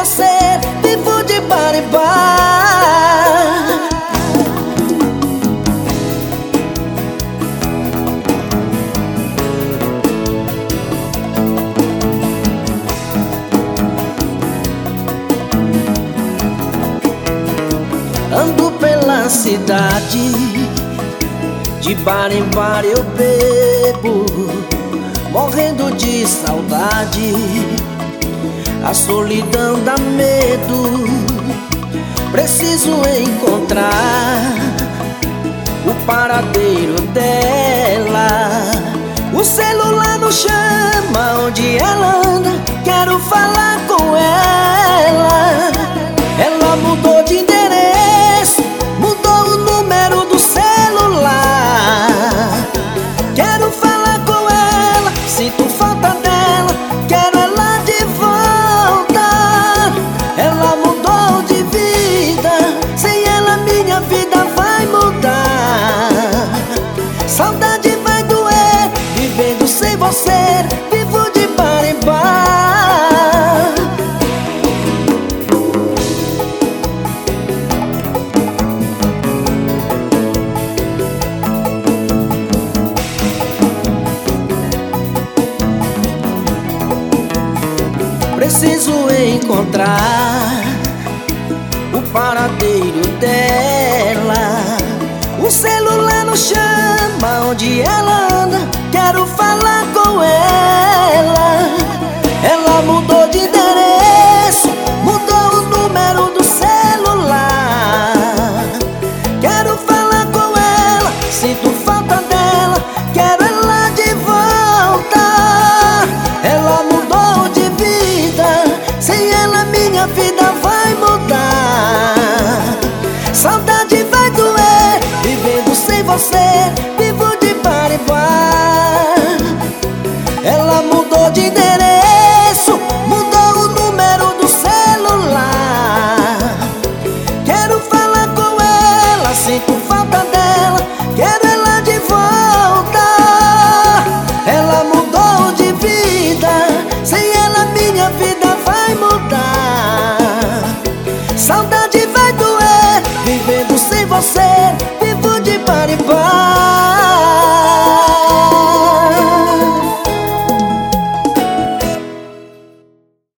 você, vivo de bar em bar. Ando pela cidade, de bar em bar eu bebo, morrendo de saudade. A solidão dá medo, preciso encontrar o paradeiro dela. O celular não chama onde ela anda, quero falar com ela. Ela mudou de endereço, mudou o número do celular. Quero falar com ela, sinto falta dela, quero ela de volta. Ela mudou de vida, sem ela minha vida vai mudar. Saudade vai doer, vivendo sem você, vivo de bar em bar. Preciso encontrar o paradeiro dela. O celular não chama onde ela anda, quero falar com ela. Ela mudou de endereço, mudou o número do celular. Quero falar com ela, sinto falta dela, quero ela de volta. Ela mudou de vida, sem ela minha vida vai mudar. Saudade vai doer, vivendo sem você, vivo de bar em bar. Ela mudou de endereço, mudou o número do celular. Quero falar com ela, sinto falta dela, quero ela de volta. Ela mudou de vida, sem ela minha vida vai mudar. Saudade